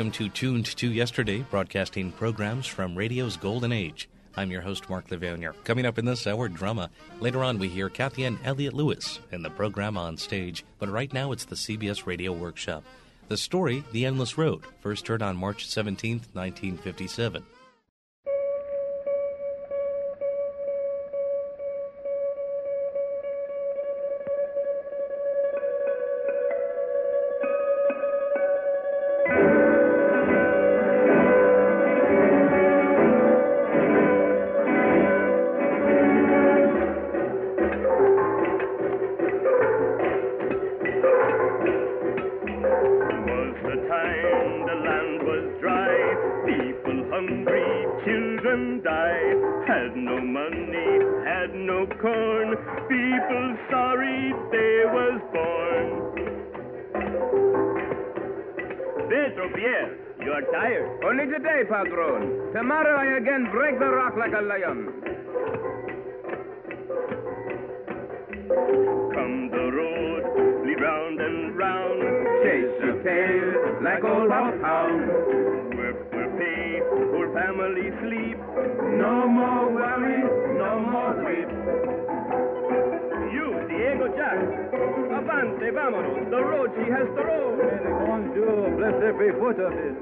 welcome to Tuned to Yesterday, broadcasting programs from radio's golden age. I'm your host, Mark Levanier. Coming up in this hour, drama. Later on, we hear Kathy and Elliott Lewis in the program On Stage, but right now it's the CBS Radio Workshop. The story, The Endless Road, first heard on March 17, 1957. Only today, Padron. Tomorrow I again break the rock like a lion. Come the road, lead round and round. Chase your tail like old hound. Work for pay, poor family sleep. No more worry, no more grief. You, Diego Jack. Avante, vámonos. The road she has the road. Bonjour, bless every foot of it.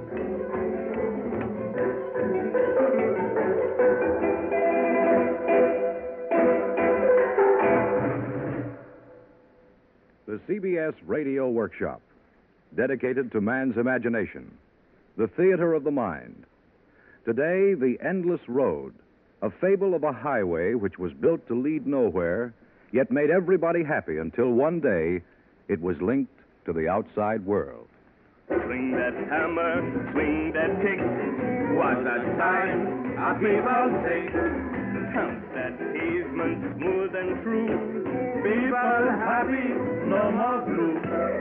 The CBS Radio Workshop, dedicated to man's imagination, the theater of the mind. Today, The Endless Road, a fable of a highway which was built to lead nowhere, yet made everybody happy until one day it was linked to the outside world. Swing that hammer, swing that pick. What a time our people take. Count that pavement smooth and true. People happy, no more blue.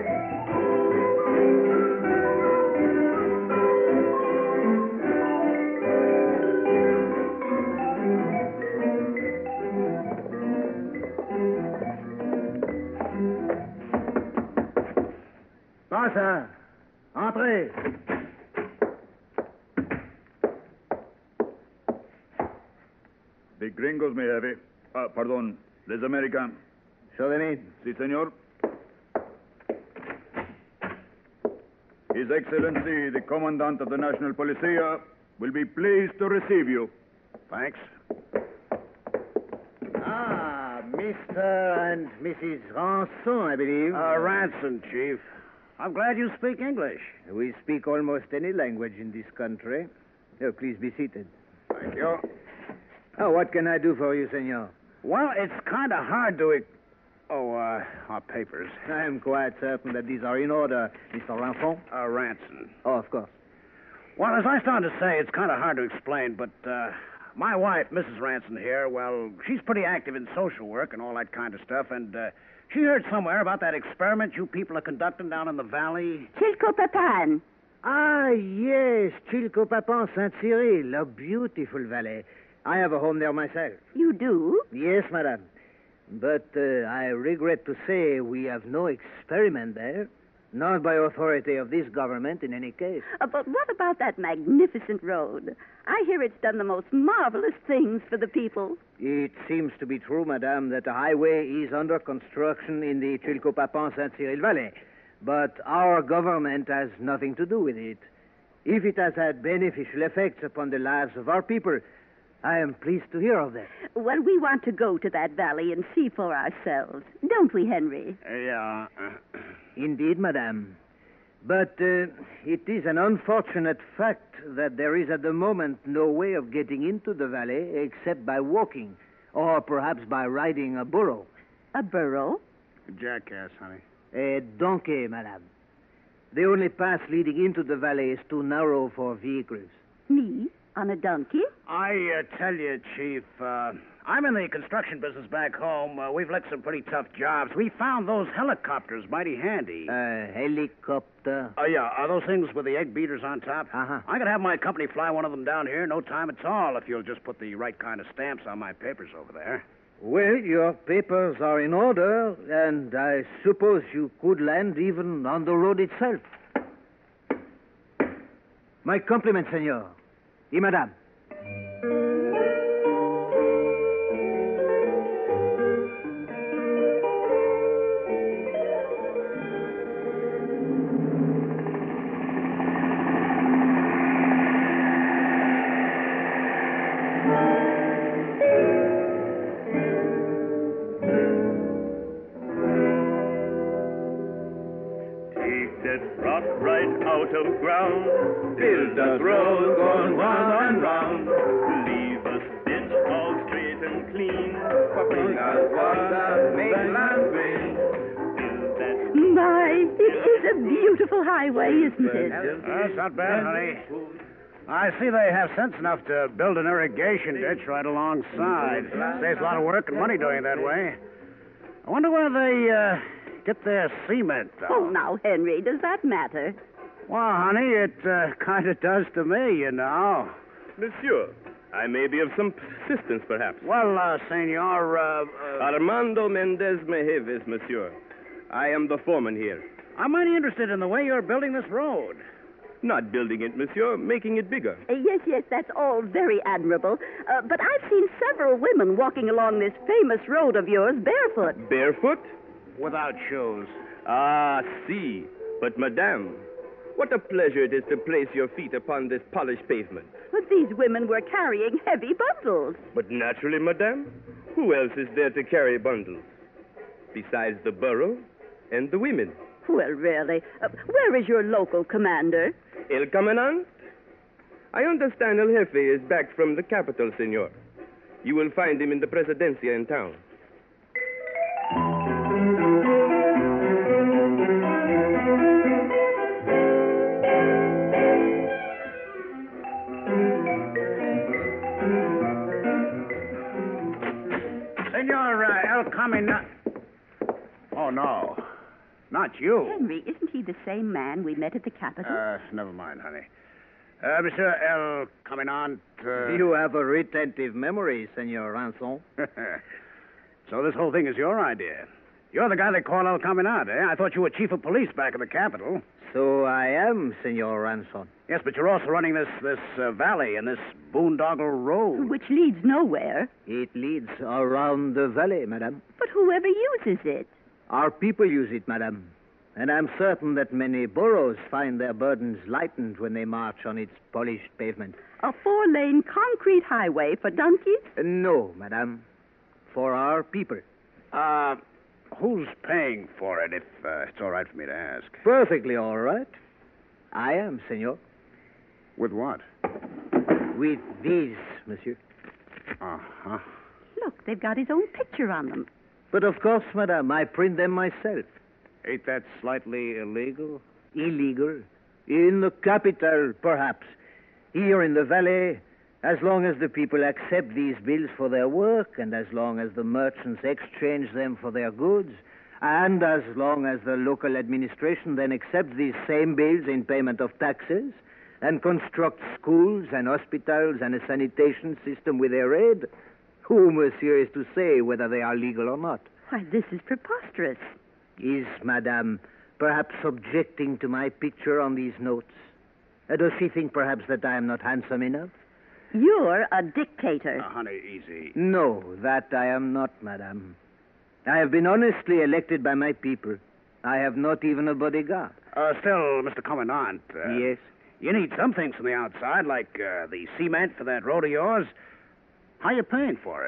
Passa! Entrez! The gringos, mi jefe. Pardon, les Americanos. Show them in. Sí, señor. His Excellency, the Commandant of the National Policia, will be pleased to receive you. Thanks. Ah, Mr. and Mrs. Ranson, I believe. Ranson, Chief. I'm glad you speak English. We speak almost any language in this country. Oh, please be seated. Thank you. Oh, what can I do for you, senor? Well, it's kind of hard to... our papers. I am quite certain that these are in order, Mr. Ranson. Ranson. Oh, of course. Well, as I started to say, it's kind of hard to explain, but my wife, Mrs. Ranson here, well, she's pretty active in social work and all that kind of stuff, and she heard somewhere about that experiment you people are conducting down in the valley. Chilcopapan. Ah, yes, Chilcopapan, Saint-Cyril, a beautiful valley. I have a home there myself. You do? Yes, madame. But I regret to say we have no experiment there. Not by authority of this government, in any case. But what about that magnificent road? I hear it's done the most marvelous things for the people. It seems to be true, madame, that the highway is under construction in the Chilcopapan-Saint-Cyril Valley. But our government has nothing to do with it. If it has had beneficial effects upon the lives of our people, I am pleased to hear of that. Well, we want to go to that valley and see for ourselves. Don't we, Henry? Yeah. Indeed, madame. But it is an unfortunate fact that there is at the moment no way of getting into the valley except by walking, or perhaps by riding a burro. A burro? A jackass, honey. A donkey, madame. The only path leading into the valley is too narrow for vehicles. Me? On a donkey? I tell you, Chief, I'm in the construction business back home. We've licked some pretty tough jobs. We found those helicopters mighty handy. Helicopter? Oh, yeah. Are those things with the egg beaters on top? Uh-huh. I could have my company fly one of them down here no time at all if you'll just put the right kind of stamps on my papers over there. Well, your papers are in order, and I suppose you could land even on the road itself. My compliments, senor. Et madame. Rock right out of ground, build us road going round and round. Leave us ditch all straight and clean, bring us water, make land green. Build that. My, it is a beautiful highway, isn't it? That's not bad, honey. I see they have sense enough to build an irrigation ditch right alongside. Saves a lot of work and money doing it that way. I wonder where they get their cement, though. Oh, now, Henry, does that matter? Well, honey, it kind of does to me, you know. Monsieur, I may be of some assistance, perhaps. Well, senor, Armando Mendez Mejeves, monsieur. I am the foreman here. I'm mighty interested in the way you're building this road. Not building it, monsieur, making it bigger. Yes, that's all very admirable. But I've seen several women walking along this famous road of yours barefoot. Barefoot? Without shoes. Ah, see. But, madame, what a pleasure it is to place your feet upon this polished pavement. But these women were carrying heavy bundles. But naturally, madame, who else is there to carry bundles? Besides the burro and the women. Well, really, where is your local commander? El Commandant? I understand El Jefe is back from the capital, senor. You will find him in the Presidencia in town. Senor El Commandant. Oh, no. Not you. Henry, isn't he the same man we met at the Capitol? Never mind, honey. Monsieur El Commandant. You have a retentive memory, Senor Ranson. So this whole thing is your idea. You're the guy they call El Commandant, eh? I thought you were chief of police back in the capital. So I am, Senor Ranson. Yes, but you're also running this valley and this boondoggle road. Which leads nowhere. It leads around the valley, madame. But whoever uses it. Our people use it, madame. And I'm certain that many burros find their burdens lightened when they march on its polished pavement. A 4-lane concrete highway for donkeys? No, madame. For our people. Who's paying for it, if it's all right for me to ask? Perfectly all right. I am, senor. With what? With these, monsieur. Uh-huh. Look, they've got his own picture on them. But of course, madame, I print them myself. Ain't that slightly illegal? Illegal? In the capital, perhaps. Here in the valley, as long as the people accept these bills for their work, and as long as the merchants exchange them for their goods, and as long as the local administration then accepts these same bills in payment of taxes, and constructs schools and hospitals and a sanitation system with their aid, who, monsieur, is to say whether they are legal or not? Why, this is preposterous. Is madame perhaps objecting to my picture on these notes? Does she think perhaps that I am not handsome enough? You're a dictator. Honey, easy. No, that I am not, madame. I have been honestly elected by my people. I have not even a bodyguard. Still, Mr. Commandant. Yes? You need some things from the outside, like the cement for that road of yours. How you paying for it?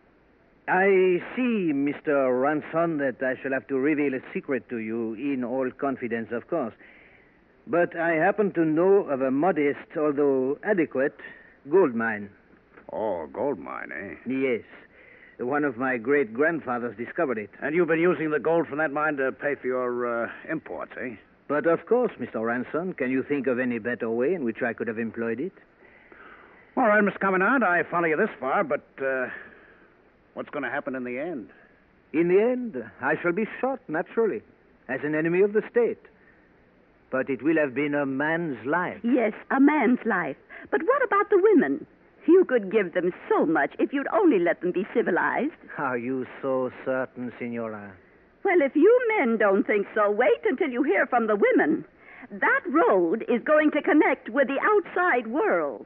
I see, Mr. Ranson, that I shall have to reveal a secret to you in all confidence, of course. But I happen to know of a modest, although adequate, gold mine. Oh, gold mine, eh? Yes. One of my great-grandfathers discovered it. And you've been using the gold from that mine to pay for your imports, eh? But of course, Mr. Ranson, can you think of any better way in which I could have employed it? All right, Mr. Commandant, I follow you this far, but what's going to happen in the end? In the end, I shall be shot, naturally, as an enemy of the state. But it will have been a man's life. Yes, a man's life. But what about the women? You could give them so much if you'd only let them be civilized. Are you so certain, Senora? Well, if you men don't think so, wait until you hear from the women. That road is going to connect with the outside world.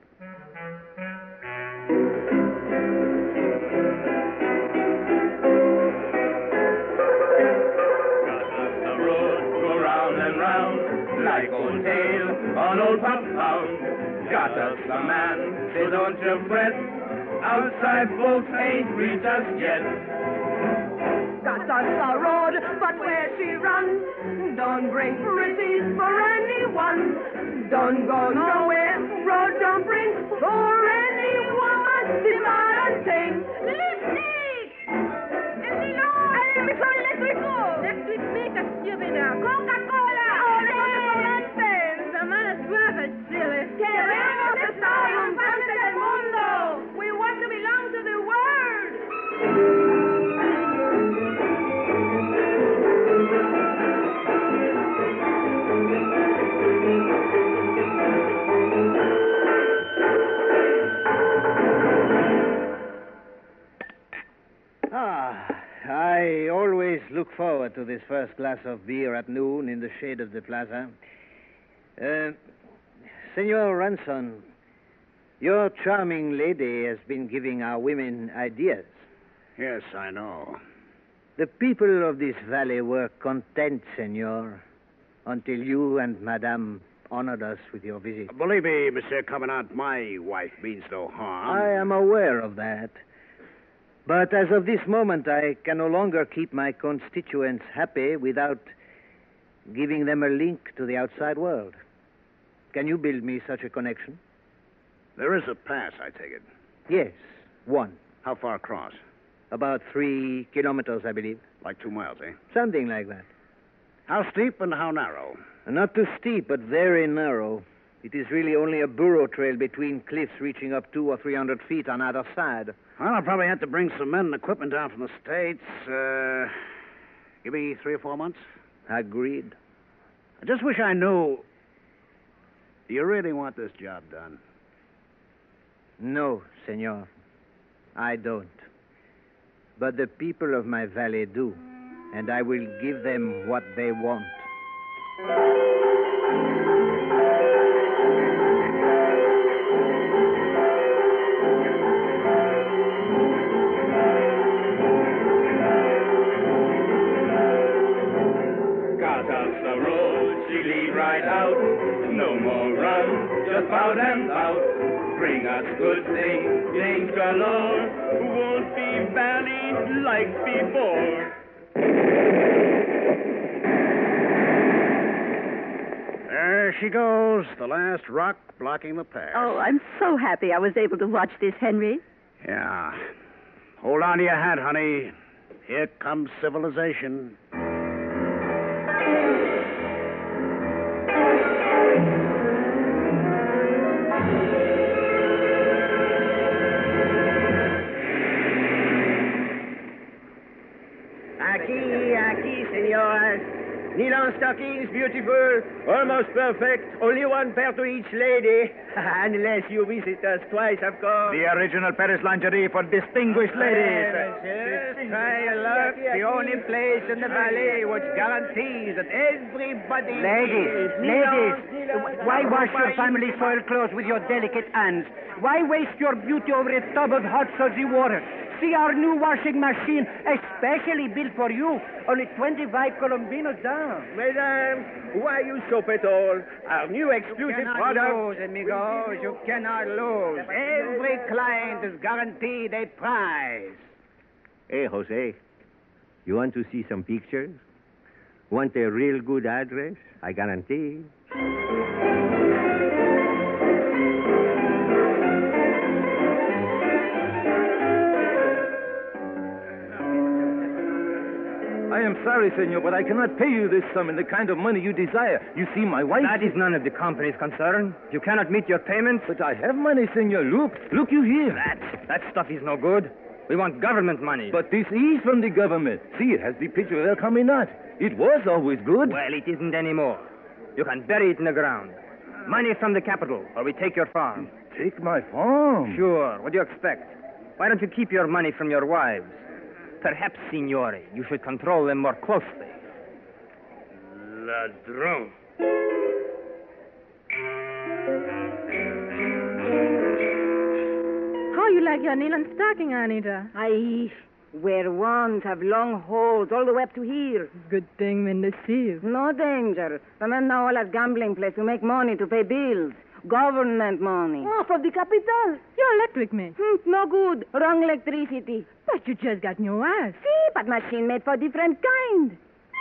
The road go round and round like old tail on old pop pound. Got us a man, so don't you fret. Outside folks ain't reached us yet. Got us a road, but where she runs, don't bring pretties for anyone. Don't go nowhere, road don't bring for any woman. Demanding lipstick. Electrico, electrico. Electric makeup, stupida. Coca-Cola. Oh, chocolate. Semana suave, silly. Queremos estar en parte del mundo. We want to belong to the world. I always look forward to this first glass of beer at noon in the shade of the plaza. Senor Ranson, your charming lady has been giving our women ideas. Yes, I know. The people of this valley were content, senor, until you and Madame honored us with your visit. Believe me, Monsieur Commandant, my wife means no harm. I am aware of that. But as of this moment, I can no longer keep my constituents happy without giving them a link to the outside world. Can you build me such a connection? There is a pass, I take it. Yes, one. How far across? About 3 kilometers, I believe. Like 2 miles, eh? Something like that. How steep and how narrow? Not too steep, but very narrow. It is really only a burro trail between cliffs reaching up 200 or 300 feet on either side. Well, I'll probably have to bring some men and equipment down from the States. Give me 3 or 4 months. Agreed. I just wish I knew. Do you really want this job done? No, senor. I don't. But the people of my valley do, and I will give them what they want. Got us the road, she lead right out. No more run, just bout and bout. Bring us good things galore. Won't be valley like before. There she goes, the last rock blocking the path. Oh, I'm so happy I was able to watch this, Henry. Yeah. Hold on to your hat, honey. Here comes civilization. Aquí, senor. Nylon stockings, beautiful, almost perfect. Only one pair to each lady. Unless you visit us twice, of course. The original Paris lingerie for distinguished ladies. Yes, try your luck. The only place in the valley which guarantees that everybody... Ladies, why wash your family soil clothes with your delicate hands? Why waste your beauty over a tub of hot, salty water? See our new washing machine, especially built for you. Only 25 colombinos down. Madame, why you soap at all? Our new exclusive product... lose, amigos. You cannot lose. Every client is guaranteed a prize. Hey, Jose, you want to see some pictures? Want a real good address? I guarantee. I am sorry, senor, but I cannot pay you this sum in the kind of money you desire. You see, my wife... That is none of the company's concern. You cannot meet your payments. But I have money, senor. Look you here. That stuff is no good. We want government money. But this is from the government. See, it has the picture of El Caminat. It was always good. Well, it isn't anymore. You can bury it in the ground. Money from the capital, or we take your farm. Take my farm? Sure. What do you expect? Why don't you keep your money from your wives? Perhaps, signore, you should control them more closely. Ladrón. you like your knee and stocking, Anita. I wear ones, have long holes all the way up to here. Good thing when they see you. No danger. The men now all at gambling place to make money to pay bills. Government money. Oh, from the capital. Your electric man. No good. Wrong electricity. But you just got new eyes. See, but machine made for different kind.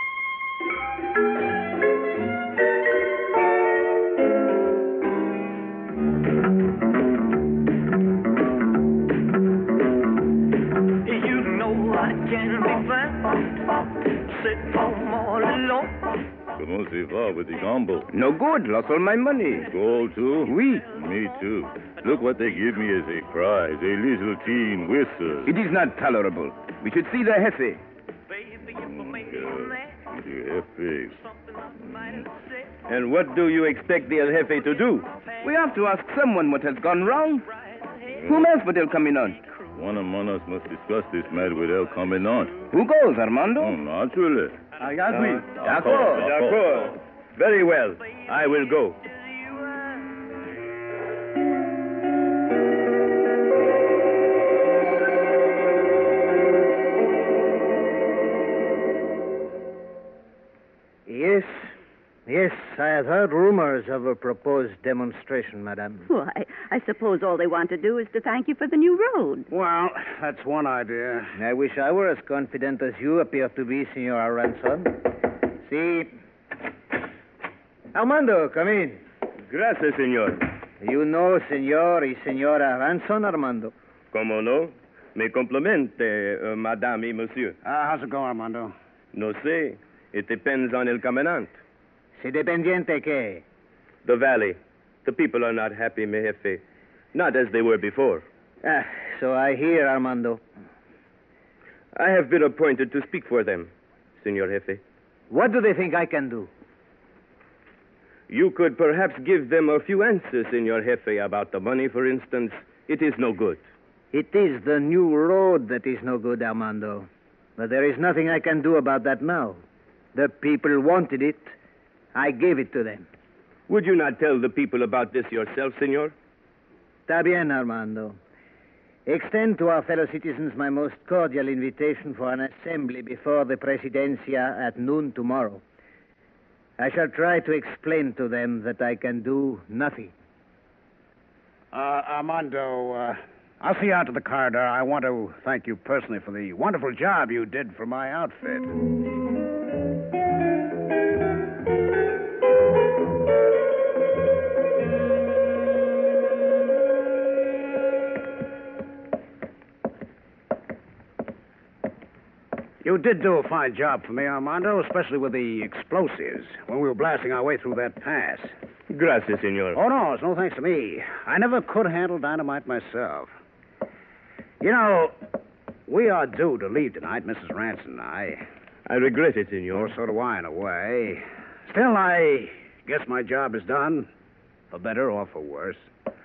You know I can be found. Sit home all alone. Comment ça va with the gamble? No good. Lost all my money. Gold, too? Oui. Me, too. Look what they give me as a prize. A little teen whistle. It is not tolerable. We should see the Jefe. The Jefe. And what do you expect the El Jefe to do? We have to ask someone what has gone wrong. Whom else but El Commandant? One among us must discuss this matter with El Commandant. Who goes, Armando? Oh, naturally. D'accord. Very well. I will go. Yes, I have heard rumors of a proposed demonstration, madame. Why, I suppose all they want to do is to thank you for the new road. Well, that's one idea. I wish I were as confident as you appear to be, Senor Aranson. See. Armando, come in. Gracias, señor. You know Senor y Senora Aranson, Armando? Como no? Me complimente, madame y monsieur. How's it going, Armando? No sé. It depends on El Commandant. ¿Se dependiente qué? The valley. The people are not happy, mi jefe. Not as they were before. So I hear, Armando. I have been appointed to speak for them, Senor Jefe. What do they think I can do? You could perhaps give them a few answers, Senor Jefe, about the money, for instance. It is no good. It is the new road that is no good, Armando. But there is nothing I can do about that now. The people wanted it. I gave it to them. Would you not tell the people about this yourself, senor? Está bien, Armando. Extend to our fellow citizens my most cordial invitation for an assembly before the Presidencia at noon tomorrow. I shall try to explain to them that I can do nothing. Armando, I'll see you out to the corridor. I want to thank you personally for the wonderful job you did for my outfit. You did do a fine job for me, Armando, especially with the explosives when we were blasting our way through that pass. Gracias, senor. Oh, no, it's no thanks to me. I never could handle dynamite myself. You know, we are due to leave tonight, Mrs. Ranson and I. I regret it, senor. Oh, so do I, in a way. Still, I guess my job is done, for better or for worse.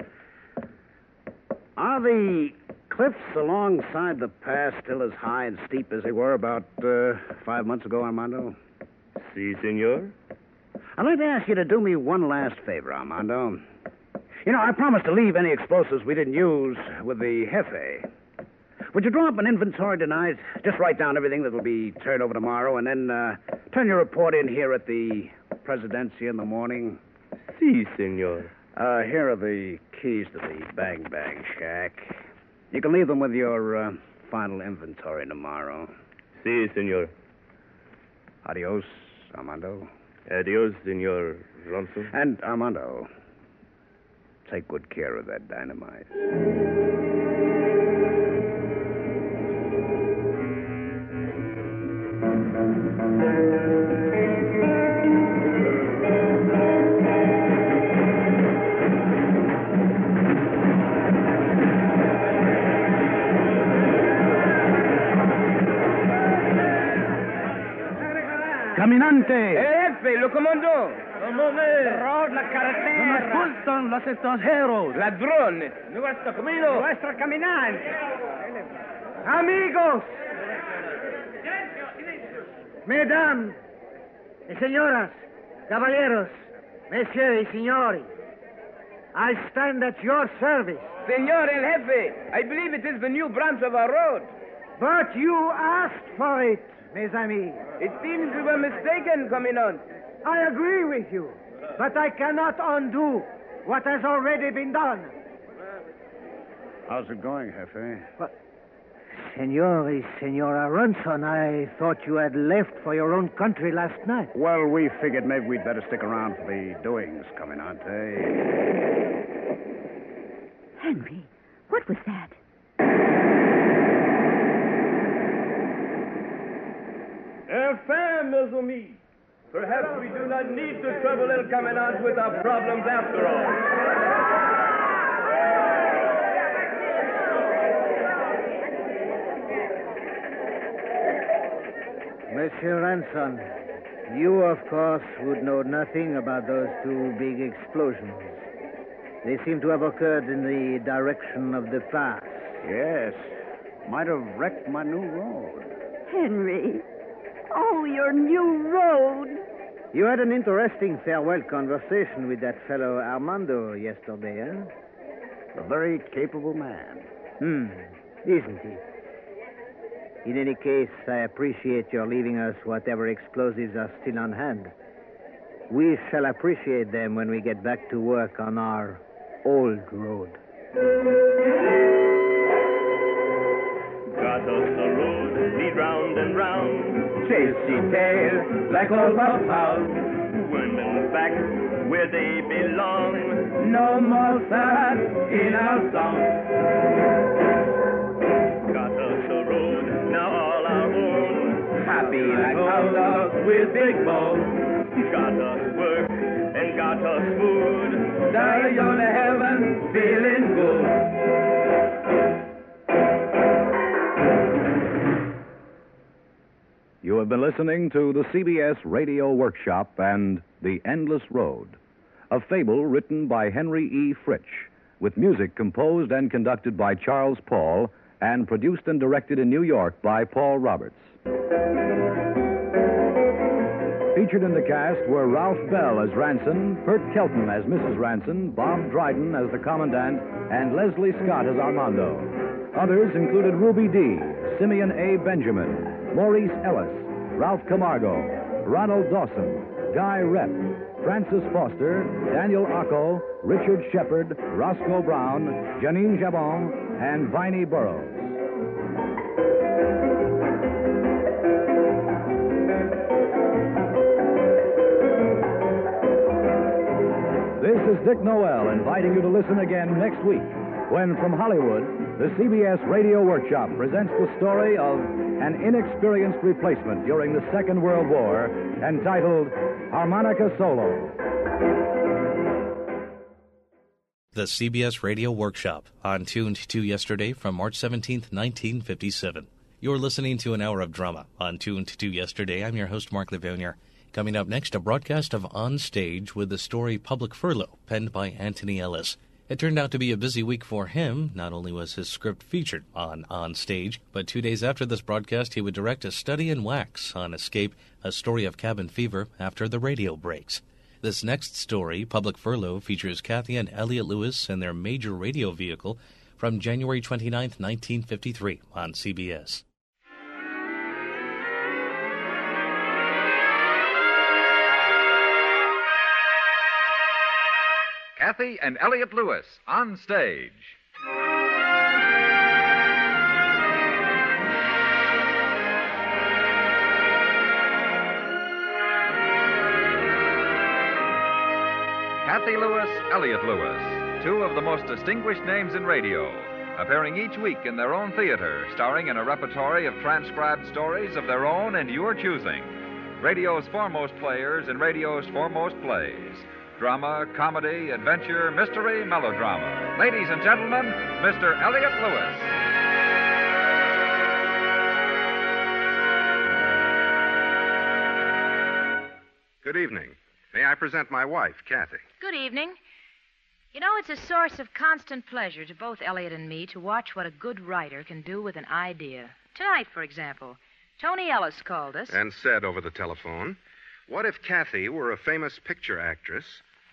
Are the cliffs alongside the pass still as high and steep as they were about 5 months ago, Armando? Si, senor. I'd like to ask you to do me one last favor, Armando. You know, I promised to leave any explosives we didn't use with the Jefe. Would you draw up an inventory tonight? Just write down everything that will be turned over tomorrow, and then turn your report in here at the Presidencia in the morning? Si, senor. Here are the keys to the Bang Bang Shack. You can leave them with your final inventory tomorrow. Si, senor. Adios, Armando. Adios, senor Ronson. And, Armando, take good care of that dynamite. Caminante. Jefe, lo comandó. Road, la carretera. Nos ocultan los extranjeros. Ladrones. Nuestro camino. Nuestro caminante. Amigos. Mesdames y señoras, caballeros, messieurs y signori. I stand at your service. Senor El Jefe, I believe it is the new branch of our road. But you asked for it, mes amis. It seems we were mistaken, Commandant. I agree with you, but I cannot undo what has already been done. How's it going, Jefe? Senora Aronson, I thought you had left for your own country last night. Well, we figured maybe we'd better stick around for the doings, Commandant. Henry, what was that? Enfin, mes amis. Perhaps we do not need to trouble El Commandant with our problems after all. Monsieur Ranson, you, of course, would know nothing about those two big explosions. They seem to have occurred in the direction of the pass. Yes. Might have wrecked my new road. Henry. Oh, your new road. You had an interesting farewell conversation with that fellow Armando yesterday, eh? A very capable man. Isn't he? In any case, I appreciate your leaving us whatever explosives are still on hand. We shall appreciate them when we get back to work on our old road. Got us the road, lead round and round. Chasey tail, like old Bobhouse. Women back where they belong. No more sad in our song. Got us a road, now all our own. Happy like cow dogs with big bones. Got us work and got us food. Darling, on to heaven, feeling good. You have been listening to the CBS Radio Workshop and The Endless Road, a fable written by Henry E. Fritsch, with music composed and conducted by Charles Paul and produced and directed in New York by Paul Roberts. Featured in the cast were Ralph Bell as Ranson, Bert Kelton as Mrs. Ranson, Bob Dryden as the Commandant, and Leslie Scott as Armando. Others included Ruby Dee, Simeon A. Benjamin, Maurice Ellis, Ralph Camargo, Ronald Dawson, Guy Rep, Francis Foster, Daniel Ocko, Richard Shepard, Roscoe Brown, Janine Jabon, and Viney Burroughs. This is Dick Noel inviting you to listen again next week when, from Hollywood, the CBS Radio Workshop presents the story of an inexperienced replacement during the Second World War entitled Harmonica Solo. The CBS Radio Workshop, on Tuned to Yesterday from March 17th, 1957. You're listening to an hour of drama on Tuned to Yesterday. I'm your host, Mark Levonier. Coming up next, a broadcast of On Stage with the story Public Furlough, penned by Anthony Ellis. It turned out to be a busy week for him. Not only was his script featured on Stage, but 2 days after this broadcast, he would direct A Study in Wax on Escape, a story of cabin fever after the radio breaks. This next story, Public Furlough, features Kathy and Elliot Lewis and their major radio vehicle from January 29, 1953 on CBS. Kathy and Elliot Lewis on Stage. Kathy Lewis, Elliot Lewis, two of the most distinguished names in radio, appearing each week in their own theater, starring in a repertory of transcribed stories of their own and your choosing. Radio's foremost players in radio's foremost plays. Drama, comedy, adventure, mystery, melodrama. Ladies and gentlemen, Mr. Elliot Lewis. Good evening. May I present my wife, Kathy? Good evening. You know, it's a source of constant pleasure to both Elliot and me to watch what a good writer can do with an idea. Tonight, for example, Tony Ellis called us. And said over the telephone, what if Kathy were a famous picture actress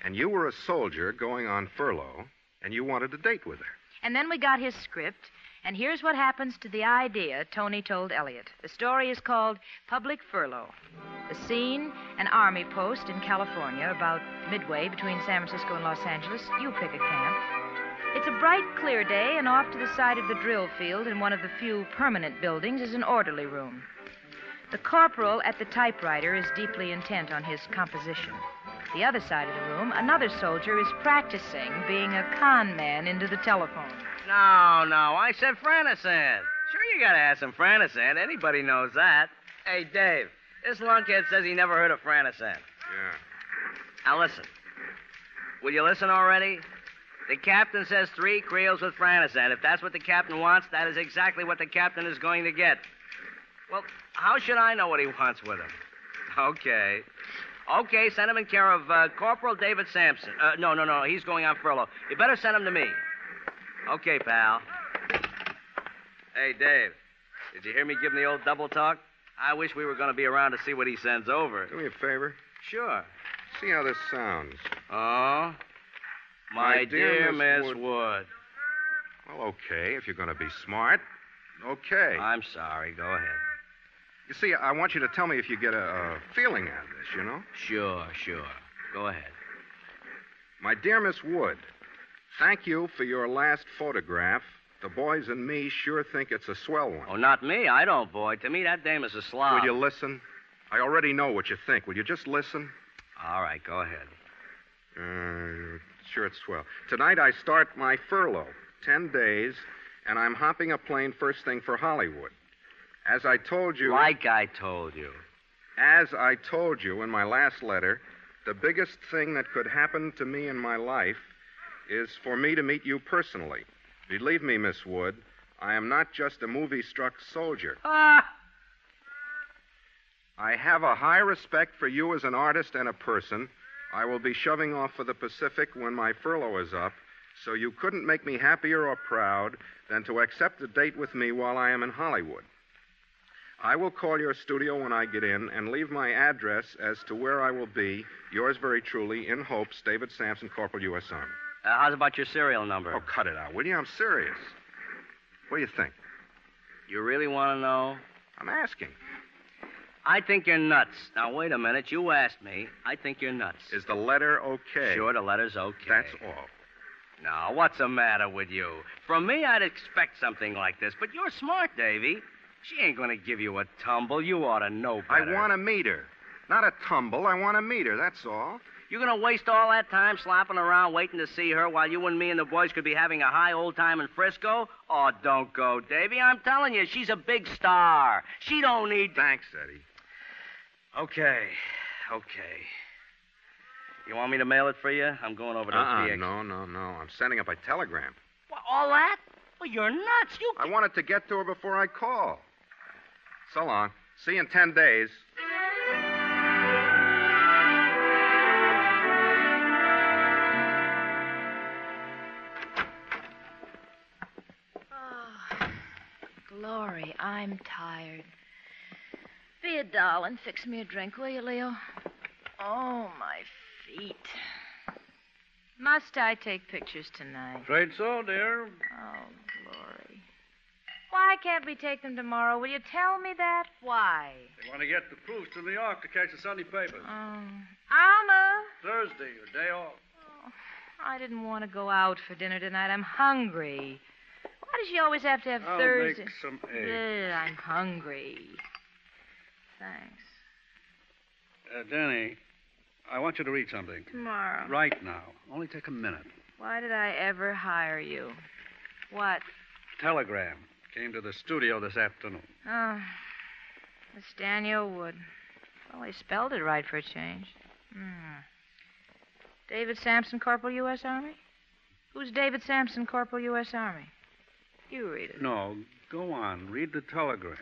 And you were a soldier going on furlough, and you wanted to date with her. And then we got his script, and here's what happens to the idea Tony told Elliot. The story is called Public Furlough. The scene, an army post in California, about midway between San Francisco and Los Angeles. You pick a camp. It's a bright, clear day, and off to the side of the drill field in one of the few permanent buildings is an orderly room. The corporal at the typewriter is deeply intent on his composition. The other side of the room, another soldier is practicing being a con man into the telephone. No, I said Franisand. Sure, you gotta have some Franisand. Anybody knows that. Hey, Dave, this lunkhead says he never heard of Franisand. Yeah. Now, listen. Will you listen already? The captain says 3 creels with Franisand. If that's what the captain wants, that is exactly what the captain is going to get. Well, how should I know what he wants with him? Okay, send him in care of Corporal David Sampson. No, he's going on furlough. You better send him to me. Okay, pal. Hey, Dave, did you hear me giving the old double talk? I wish we were going to be around to see what he sends over. Do me a favor. Sure. See how this sounds. Oh? My dear Miss Wood. Well, okay, if you're going to be smart. Okay. I'm sorry. Go ahead. You see, I want you to tell me if you get a feeling out of this, you know? Sure. Go ahead. My dear Miss Wood, thank you for your last photograph. The boys and me sure think it's a swell one. Oh, not me. I don't, boy. To me, that dame is a slob. Will you listen? I already know what you think. Will you just listen? All right, go ahead. Sure, it's swell. Tonight I start my furlough. 10 days, and I'm hopping a plane first thing for Hollywood. As I told you... Like I told you. As I told you in my last letter, the biggest thing that could happen to me in my life is for me to meet you personally. Believe me, Miss Wood, I am not just a movie-struck soldier. Ah! I have a high respect for you as an artist and a person. I will be shoving off for the Pacific when my furlough is up, so you couldn't make me happier or proud than to accept a date with me while I am in Hollywood. I will call your studio when I get in and leave my address as to where I will be. Yours very truly, in hopes, David Sampson, Corporal, U.S. Army. How's about your serial number? Oh, cut it out, will you? I'm serious. What do you think? You really want to know? I'm asking. I think you're nuts. Now, wait a minute. You asked me. I think you're nuts. Is the letter okay? Sure, the letter's okay. That's all. Now, what's the matter with you? From me, I'd expect something like this, but you're smart, Davy. She ain't going to give you a tumble. You ought to know better. I want to meet her. Not a tumble. I want to meet her, that's all. You're going to waste all that time slopping around waiting to see her while you and me and the boys could be having a high old time in Frisco? Oh, don't go, Davy. I'm telling you, she's a big star. She don't need... Thanks, Eddie. Okay. You want me to mail it for you? I'm going over to PX. No. I'm sending it by telegram. What, all that? Well, you're nuts. I wanted to get to her before I call. So long. See you in 10 days. Oh, Glory, I'm tired. Be a doll and fix me a drink, will you, Leo? Oh, my feet. Must I take pictures tonight? Afraid so, dear. Oh, Glory. Why can't we take them tomorrow? Will you tell me that? Why? They want to get the proofs to New York to catch the Sunday papers. Alma. Thursday, your day off. Oh, I didn't want to go out for dinner tonight. I'm hungry. Why does she always have to have I'll Thursday? make some eggs. I'm hungry. Thanks. Danny, I want you to read something. Tomorrow. Right now. Only take a minute. Why did I ever hire you? What? Telegram. Came to the studio this afternoon. Oh, Miss Daniel Wood. Well, they spelled it right for a change. David Sampson, Corporal, U.S. Army? Who's David Sampson, Corporal, U.S. Army? You read it. No, go on. Read the telegram.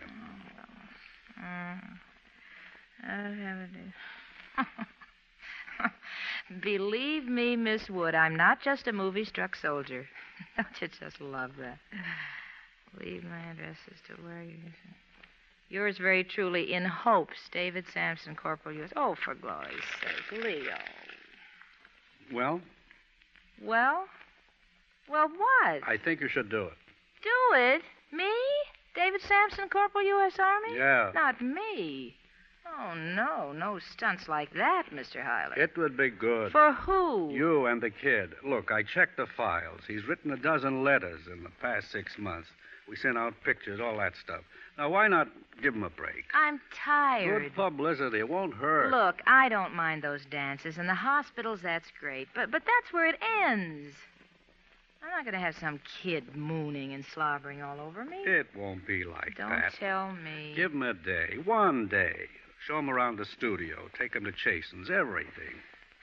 Believe me, Miss Wood, I'm not just a movie-struck soldier. Don't you just love that? Leave my address as to where you... Yours very truly, in hopes, David Sampson, Corporal U.S. Oh, for glory's sake, Leo. Well? Well? Well, what? I think you should do it. Do it? Me? David Sampson, Corporal, U.S. Army? Yeah. Not me. Oh, no. No stunts like that, Mr. Hyler. It would be good. For who? You and the kid. Look, I checked the files. He's written a dozen letters in the past 6 months. We sent out pictures, all that stuff. Now, why not give him a break? I'm tired. Good publicity. It won't hurt. Look, I don't mind those dances. And the hospitals, that's great. But that's where it ends. I'm not going to have some kid mooning and slobbering all over me. It won't be like Don't that. tell me. Give him a day. One day. Show him around the studio. Take him to Chasen's. Everything.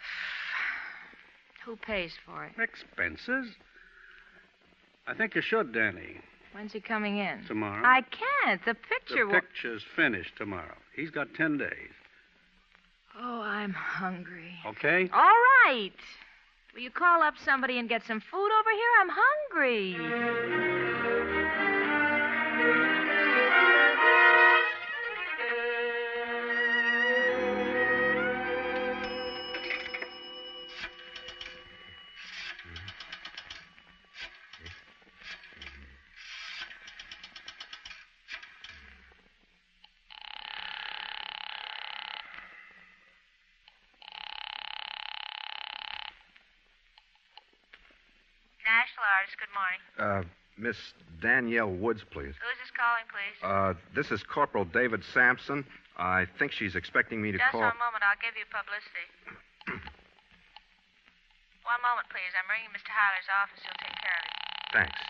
Who pays for it? Expenses? I think you should, Danny. When's he coming in? Tomorrow. I can't. The picture The picture's finished tomorrow. He's got 10 days. Oh, I'm hungry. Okay? All right. Will you call up somebody and get some food over here? I'm hungry. National Artist, good morning. Miss Danielle Woods, please. Who's this calling, please? This is Corporal David Sampson. I think she's expecting me to Just call. a moment. I'll give you publicity. One moment, please. I'm ringing Mr. Hyler's office. He'll take care of it. Thanks.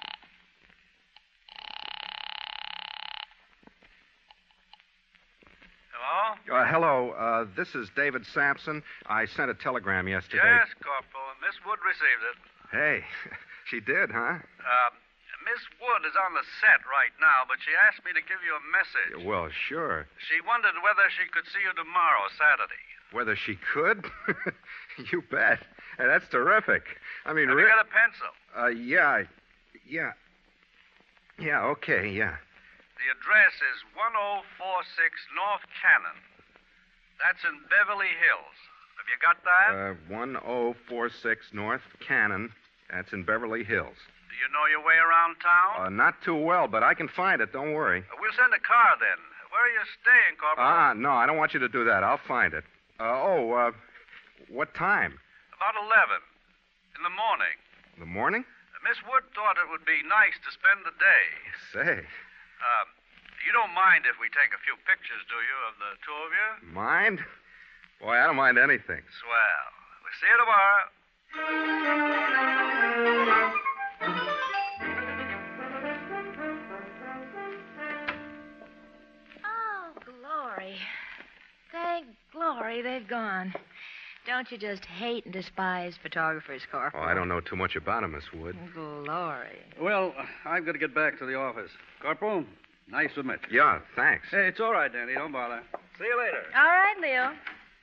Hello? Hello. This is David Sampson. I sent a telegram yesterday. Yes, Corporal. Miss Wood received it. Hey, she did, huh? Miss Wood is on the set right now, but she asked me to give you a message. Well, sure. She wondered whether she could see you tomorrow, Saturday. Whether she could? You bet. Hey, that's terrific. I mean, Have you got a pencil? Yeah. Yeah, okay, yeah. The address is 1046 North Cannon. That's in Beverly Hills. Have you got that? 1046 North Cannon. That's in Beverly Hills. Do you know your way around town? Not too well, but I can find it. Don't worry. We'll send a car then. Where are you staying, Corporal? No, I don't want you to do that. I'll find it. What time? About 11 in the morning. The morning? Miss Wood thought it would be nice to spend the day. Say. You don't mind if we take a few pictures, do you, of the two of you? Mind? Boy, I don't mind anything. Swell. We'll see you tomorrow. Oh, glory. Thank glory they've gone. Don't you just hate and despise photographers, Corporal? Oh, I don't know too much about him, Miss Wood. Glory. Well, I've got to get back to the office. Corporal, nice to meet you. Yeah, thanks. Hey, it's all right, Danny. Don't bother. See you later. All right, Leo.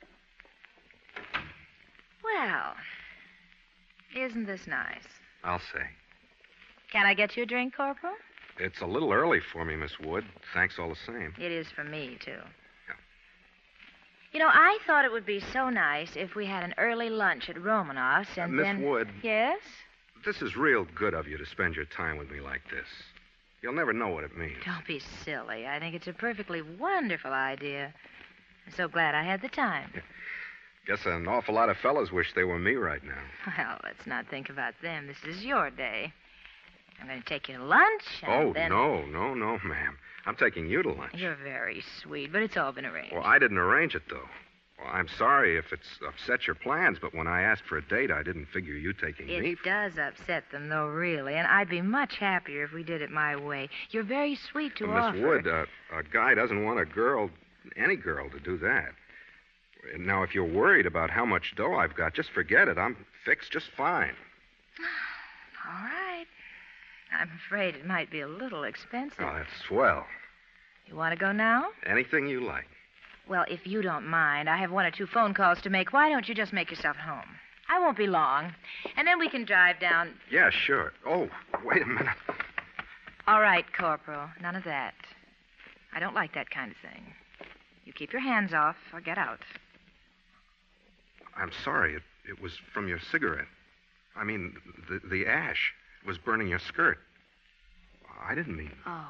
Well, isn't this nice? I'll say. Can I get you a drink, Corporal? It's a little early for me, Miss Wood. Thanks all the same. It is for me, too. You know, I thought it would be so nice if we had an early lunch at Romanoff's and Miss then... Wood. Yes? This is real good of you to spend your time with me like this. You'll never know what it means. Don't be silly. I think it's a perfectly wonderful idea. I'm so glad I had the time. Guess an awful lot of fellas wish they were me right now. Well, let's not think about them. This is your day. I'm going to take you to lunch, and then... no, ma'am. I'm taking you to lunch. You're very sweet, but it's all been arranged. Well, I didn't arrange it, though. Well, I'm sorry if it's upset your plans, but when I asked for a date, I didn't figure you taking me. It does upset them, though, really, and I'd be much happier if we did it my way. You're very sweet to offer. Miss Wood, a guy doesn't want a girl, any girl, to do that. Now, if you're worried about how much dough I've got, just forget it. I'm fixed just fine. All right. I'm afraid it might be a little expensive. Oh, that's swell. You want to go now? Anything you like. Well, if you don't mind, I have 1 or 2 phone calls to make. Why don't you just make yourself at home? I won't be long. And then we can drive down. Yeah, sure. Oh, wait a minute. All right, Corporal. None of that. I don't like that kind of thing. You keep your hands off or get out. I'm sorry. It was from your cigarette. I mean, the ash was burning your skirt. I didn't mean... Oh.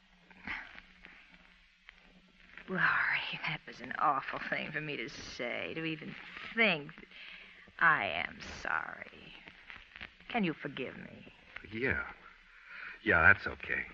Laurie, that was an awful thing for me to say, to even think. I am sorry. Can you forgive me? Yeah. Yeah, that's okay.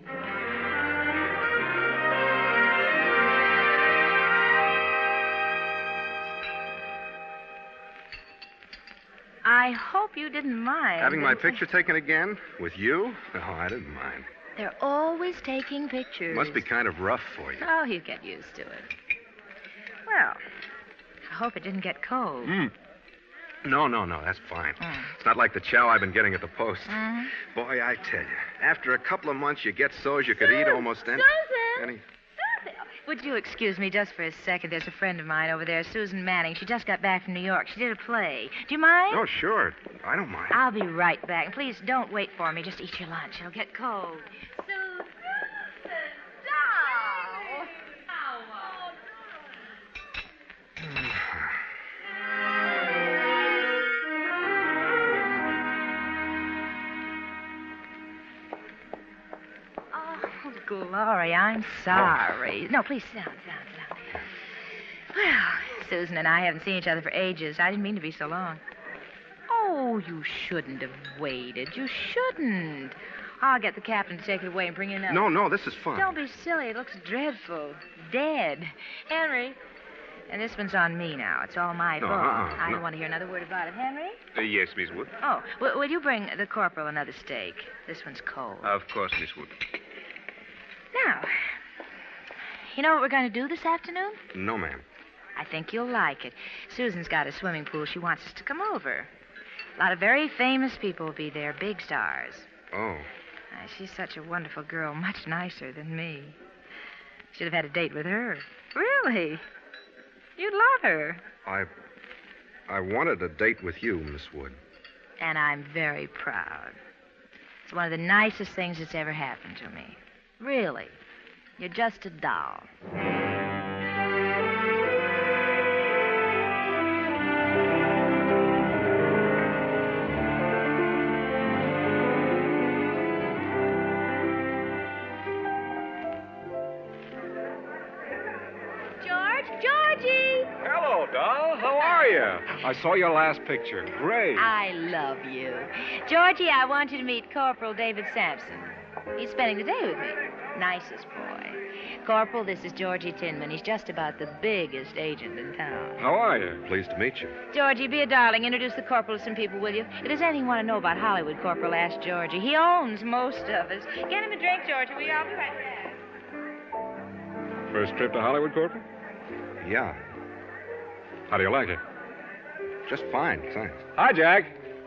I hope you didn't mind. Having my picture taken again? With you? Oh, I didn't mind. They're always taking pictures. Must be kind of rough for you. Oh, you get used to it. Well, I hope it didn't get cold. No, that's fine. It's not like the chow I've been getting at the post. Boy, I tell you, after a couple of months, you get so's you could eat almost any... Would you excuse me just for a second? There's a friend of mine over there, Susan Manning. She just got back from New York. She did a play. Do you mind? Oh, sure. I don't mind. I'll be right back. And please don't wait for me. Just eat your lunch. It'll get cold. Susan, doll. Oh, Glory, I'm sorry. No, please sit down. Well, Susan and I haven't seen each other for ages. I didn't mean to be so long. Oh, you shouldn't have waited. You shouldn't. I'll get the captain to take it away and bring you another. No, this is fun. Don't be silly. It looks dreadful. Dead. Henry. And this one's on me now. It's all my fault. I don't want to hear another word about it. Henry? Yes, Miss Wood. Oh, will you bring the corporal another steak? This one's cold. Of course, Miss Wood. Now, you know what we're going to do this afternoon? No, ma'am. I think you'll like it. Susan's got a swimming pool. She wants us to come over. A lot of very famous people will be there, big stars. Oh. She's such a wonderful girl, much nicer than me. Should have had a date with her. Really? You'd love her. I wanted a date with you, Miss Wood. And I'm very proud. It's one of the nicest things that's ever happened to me. Really. You're just a doll. Georgie! Hello, doll. How are you? I saw your last picture. Great. I love you. Georgie, I want you to meet Corporal David Sampson. He's spending the day with me. Nicest boy. Corporal, this is Georgie Tinman. He's just about the biggest agent in town. How are you? Pleased to meet you. Georgie, be a darling. Introduce the Corporal to some people, will you? If there's anything you want to know about Hollywood, Corporal, ask Georgie. He owns most of us. Get him a drink, Georgie. Will you? I'll be right back. First trip to Hollywood, Corporal? Yeah. How do you like it? Just fine, thanks. Hi, Jack.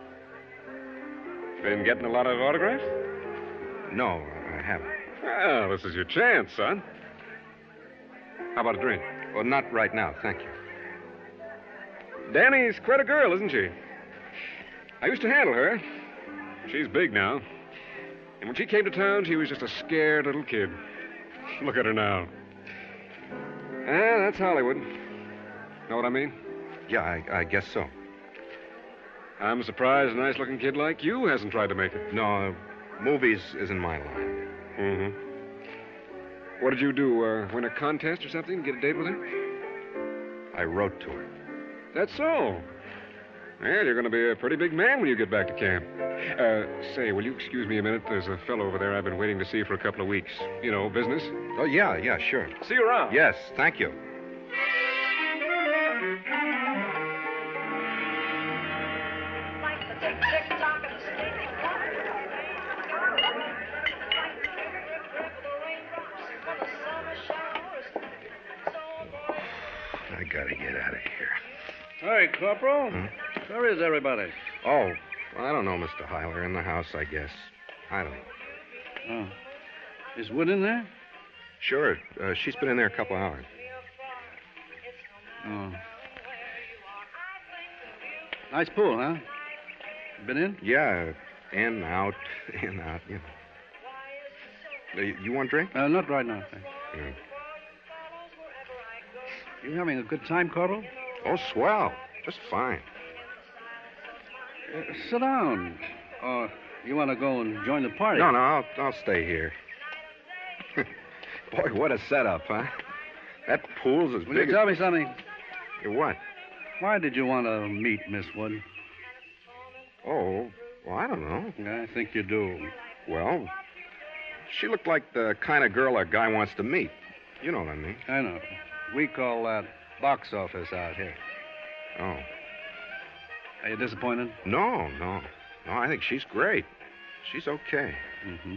Been getting a lot of autographs? No, I haven't. Well, this is your chance, son. How about a drink? Well, not right now, thank you. Danny's quite a girl, isn't she? I used to handle her. She's big now. And when she came to town, she was just a scared little kid. Look at her now. That's Hollywood. Know what I mean? Yeah, I guess so. I'm surprised a nice-looking kid like you hasn't tried to make it. No, movies isn't my line. Mm-hmm. What did you do, win a contest or something? Get a date with her? I wrote to her. That's so. Well, you're going to be a pretty big man when you get back to camp. Say, will you excuse me a minute? There's a fellow over there I've been waiting to see for a couple of weeks. You know, business. Oh, yeah, sure. See you around. Yes, thank you. I gotta get out of here. Hey, Corporal. Where is everybody? Oh, well, I don't know, Mr. Heiler. In the house, I guess. I don't know. Oh. Is Wood in there? Sure. She's been in there a couple hours. Oh. Nice pool, huh? Been in? Yeah, in, out, in, out, you know. You want a drink? Not right now, thanks. Yeah. You having a good time, Corporal? Oh, swell. Just fine. Sit down. You want to go and join the party? No, I'll stay here. Boy, what a setup, huh? That pool's as Will big you tell me something? What? Why did you want to meet Miss Wood? Oh, well, I don't know. I think you do. Well, she looked like the kind of girl a guy wants to meet. You know what I mean. I know. We call that box office out here. Oh. Are you disappointed? No, I think she's great. She's okay. Mm-hmm.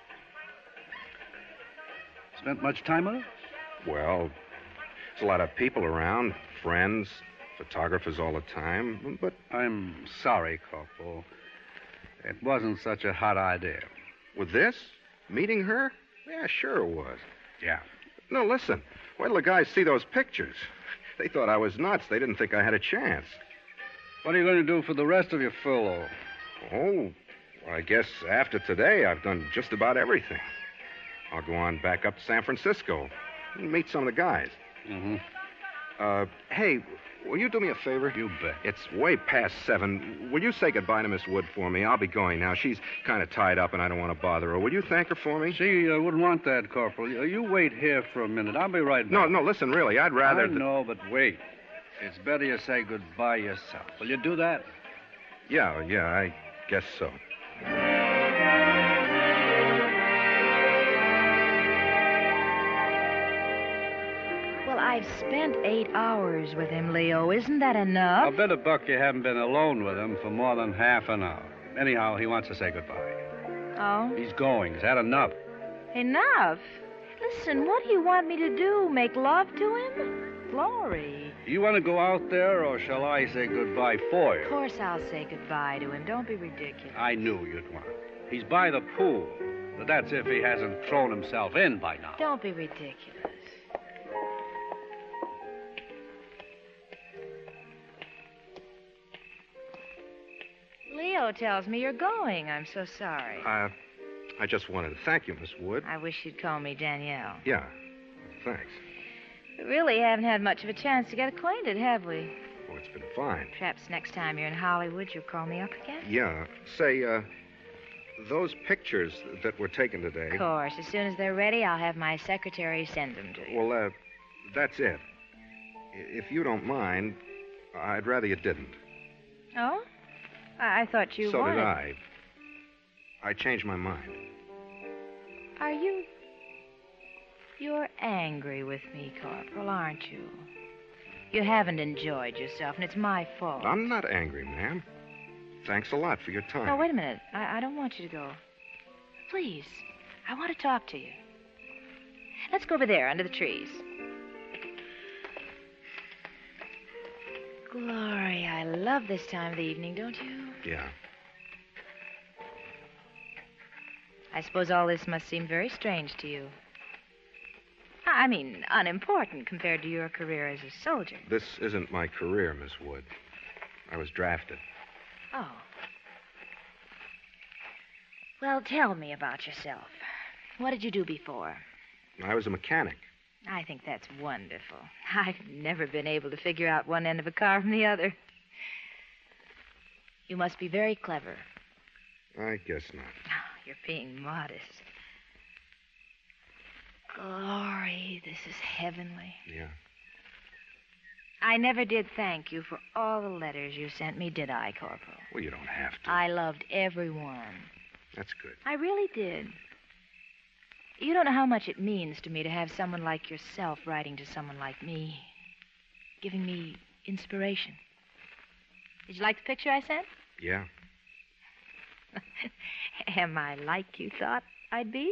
Spent much time with her? Well, there's a lot of people around, friends, photographers all the time, but... I'm sorry, Corporal. It wasn't such a hot idea. With this? Meeting her? Yeah, sure it was. Yeah. No, listen. Wait till the guys see those pictures. They thought I was nuts. They didn't think I had a chance. What are you going to do for the rest of your furlough? Oh, well, I guess after today I've done just about everything. I'll go on back up to San Francisco and meet some of the guys. Mm-hmm. Hey, will you do me a favor? You bet. It's way past 7. Will you say goodbye to Miss Wood for me? I'll be going now. She's kind of tied up, and I don't want to bother her. Will you thank her for me? She wouldn't want that, Corporal. You wait here for a minute. I'll be right back. No, listen, really. I'd rather... I know, but wait. It's better you say goodbye yourself. Will you do that? Yeah, I guess so. Well, I've spent 8 hours with him, Leo. Isn't that enough? I'll bet a buck you haven't been alone with him for more than half an hour. Anyhow, he wants to say goodbye. Oh? He's going. He's had enough. Enough? Listen, what do you want me to do? Make love to him? Glory. You want to go out there, or shall I say goodbye for you? Of course I'll say goodbye to him. Don't be ridiculous. I knew you'd want. He's by the pool. But that's if he hasn't thrown himself in by now. Don't be ridiculous. Leo tells me you're going. I'm so sorry. I just wanted to thank you, Miss Wood. I wish you'd call me Danielle. Yeah, thanks. We really haven't had much of a chance to get acquainted, have we? Oh, it's been fine. Perhaps next time you're in Hollywood, you'll call me up again? Yeah. Say, those pictures that were taken today... Of course. As soon as they're ready, I'll have my secretary send them to you. Well, that's it. If you don't mind, I'd rather you didn't. Oh? I thought you So wanted... did I. I changed my mind. Are you... You're angry with me, Corporal, aren't you? You haven't enjoyed yourself, and it's my fault. I'm not angry, ma'am. Thanks a lot for your time. Oh, wait a minute. I don't want you to go. Please. I want to talk to you. Let's go over there, under the trees. Glory, I love this time of the evening, don't you? Yeah. I suppose all this must seem very strange to you. I mean, unimportant compared to your career as a soldier. This isn't my career, Miss Wood. I was drafted. Oh. Well, tell me about yourself. What did you do before? I was a mechanic. I think that's wonderful. I've never been able to figure out one end of a car from the other. You must be very clever. I guess not. Oh, you're being modest. Glory, this is heavenly. Yeah. I never did thank you for all the letters you sent me, did I, Corporal? Well, you don't have to. I loved every one. That's good. I really did. You don't know how much it means to me to have someone like yourself writing to someone like me, giving me inspiration. Did you like the picture I sent? Yeah. Am I like you thought I'd be?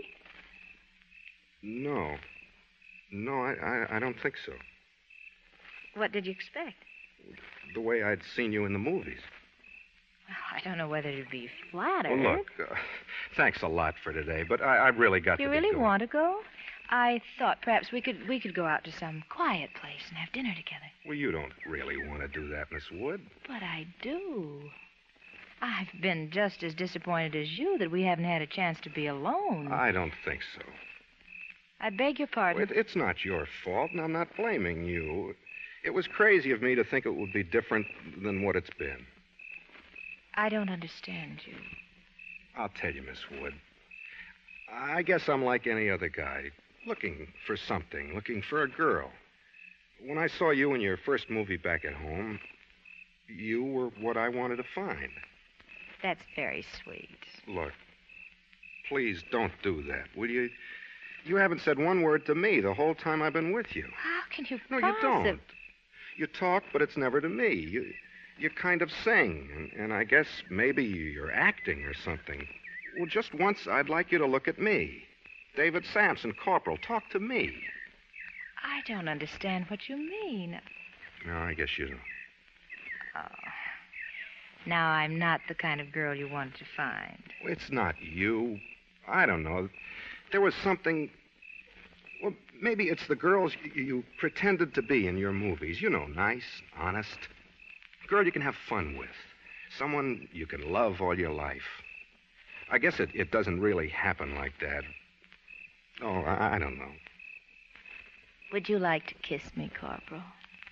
No. No, I don't think so. What did you expect? The way I'd seen you in the movies. Well, I don't know whether to be flattered. Well, look, thanks a lot for today, but I've really got to You be really going. want to go? I thought perhaps we could go out to some quiet place and have dinner together. Well, you don't really want to do that, Miss Wood. But I do. I've been just as disappointed as you that we haven't had a chance to be alone. I don't think so. I beg your pardon. It's not your fault, and I'm not blaming you. It was crazy of me to think it would be different than what it's been. I don't understand you. I'll tell you, Miss Wood. I guess I'm like any other guy, looking for something, looking for a girl. When I saw you in your first movie back at home, you were what I wanted to find. That's very sweet. Look, please don't do that, will you? You haven't said one word to me the whole time I've been with you. How can you No, you don't. You talk, but it's never to me. You kind of sing, and I guess maybe you're acting or something. Well, just once, I'd like you to look at me. David Sampson, Corporal, talk to me. I don't understand what you mean. No, I guess you don't. Oh. Now, I'm not the kind of girl you wanted to find. It's not you. I don't know. There was something... Well, maybe it's the girls you pretended to be in your movies. You know, nice, honest. A girl you can have fun with. Someone you can love all your life. I guess it doesn't really happen like that. Oh, I don't know. Would you like to kiss me, Corporal?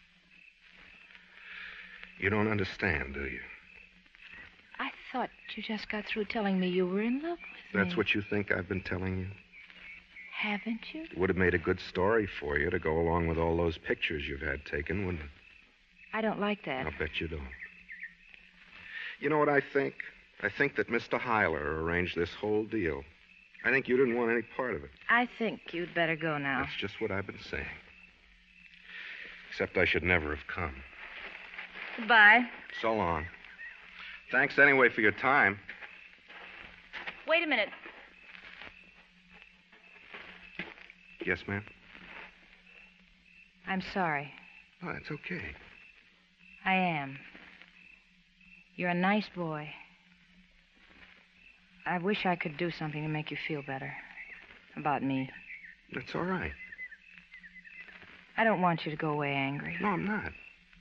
You don't understand, do you? I thought you just got through telling me you were in love with me. That's what you think I've been telling you? Haven't you? It would have made a good story for you to go along with all those pictures you've had taken, wouldn't it? I don't like that. I'll bet you don't. You know what I think? I think that Mr. Hyler arranged this whole deal. I think you didn't want any part of it. I think you'd better go now. That's just what I've been saying. Except I should never have come. Goodbye. So long. Thanks anyway for your time. Wait a minute. Yes, ma'am? I'm sorry. Oh, that's okay. I am. You're a nice boy. I wish I could do something to make you feel better about me. That's all right. I don't want you to go away angry. No, I'm not.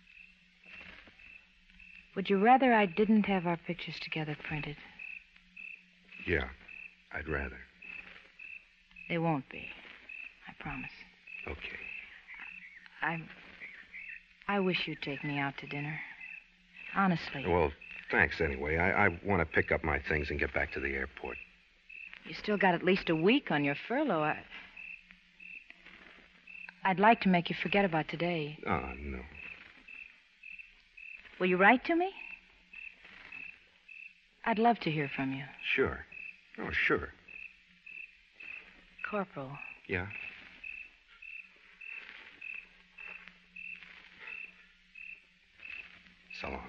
Would you rather I didn't have our pictures together printed? Yeah, I'd rather. They won't be. I promise. Okay. I wish you'd take me out to dinner. Honestly. Well, thanks anyway. I want to pick up my things and get back to the airport. You still got at least a week on your furlough. I'd like to make you forget about today. Oh, no. Will you write to me? I'd love to hear from you. Sure. Oh, sure. Corporal. Yeah? So long.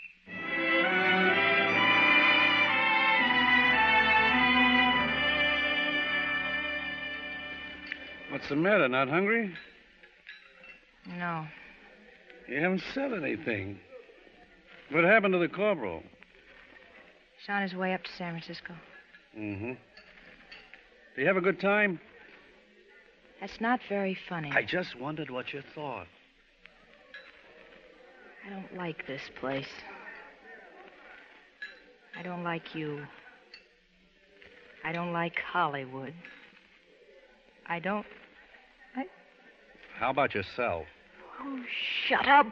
What's the matter? Not hungry? No. You haven't said anything. What happened to the corporal? He's on his way up to San Francisco. Mm-hmm. Do you have a good time? That's not very funny. I just wondered what you thought. I don't like this place. I don't like you. I don't like Hollywood. How about yourself? Oh, shut up.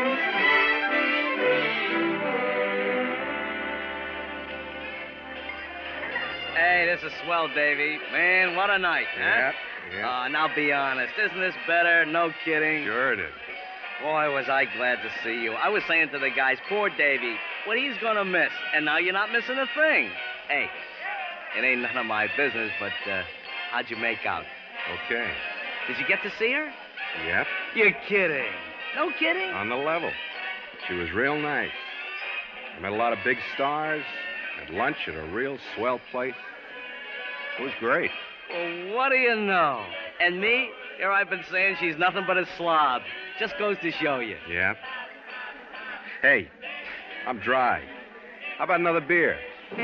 Hey, this is swell, Davy. Man, what a night, huh? Yeah. Now be honest. Isn't this better? No kidding. Sure it is. Boy, was I glad to see you. I was saying to the guys, poor Davy, what he's gonna miss. And now you're not missing a thing. Hey, it ain't none of my business, but how'd you make out? Okay. Did you get to see her? Yep. You're kidding. No kidding? On the level. She was real nice. I met a lot of big stars. Had lunch at a real swell place. It was great. Well, what do you know? And me? Here I've been saying she's nothing but a slob. Just goes to show you. Yeah. Hey, I'm dry. How about another beer?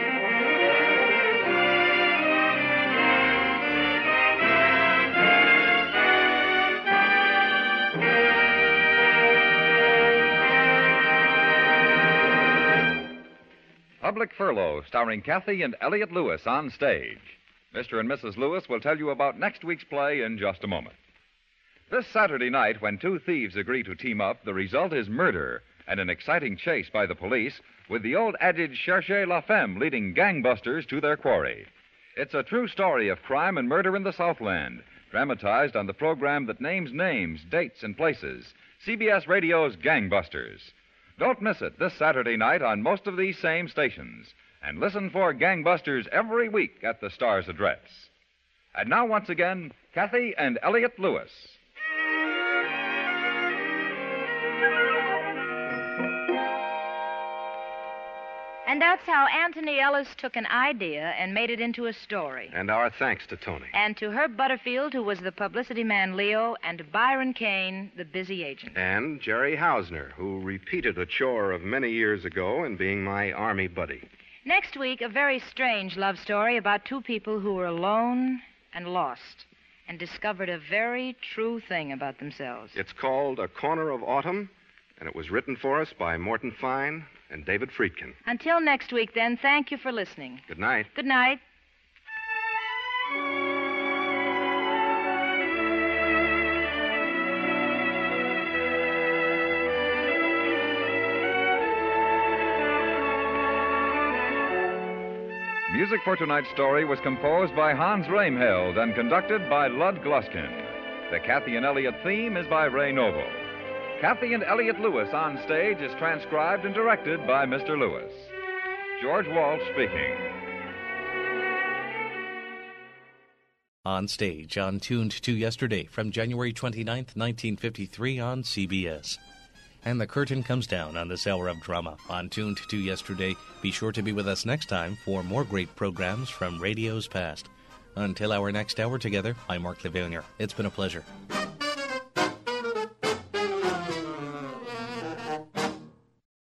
Public Furlough, starring Kathy and Elliot Lewis on stage. Mr. and Mrs. Lewis will tell you about next week's play in just a moment. This Saturday night, when two thieves agree to team up, the result is murder, and an exciting chase by the police, with the old adage Cherchez la femme leading gangbusters to their quarry. It's a true story of crime and murder in the Southland, dramatized on the program that names names, dates, and places, CBS Radio's Gangbusters. Don't miss it this Saturday night on most of these same stations. And listen for Gangbusters every week at the Star's address. And now, once again, Kathy and Elliot Lewis. And that's how Anthony Ellis took an idea and made it into a story. And our thanks to Tony. And to Herb Butterfield, who was the publicity man Leo, and to Byron Kane, the busy agent. And Jerry Hausner, who repeated a chore of many years ago in being my Army buddy. Next week, a very strange love story about two people who were alone and lost and discovered a very true thing about themselves. It's called A Corner of Autumn, and it was written for us by Morton Fine and David Friedkin. Until next week, then, thank you for listening. Good night. Good night. Music for tonight's story was composed by Hans Reimheld and conducted by Lud Gluskin. The Kathy and Elliot theme is by Ray Novo. Kathy and Elliot Lewis on stage is transcribed and directed by Mr. Lewis. George Walsh speaking. On stage, on Tuned to Yesterday from January 29th, 1953 on CBS. And the curtain comes down on this hour of drama on Tuned to Yesterday. Be sure to be with us next time for more great programs from radio's past. Until our next hour together, I'm Mark Levanier. It's been a pleasure.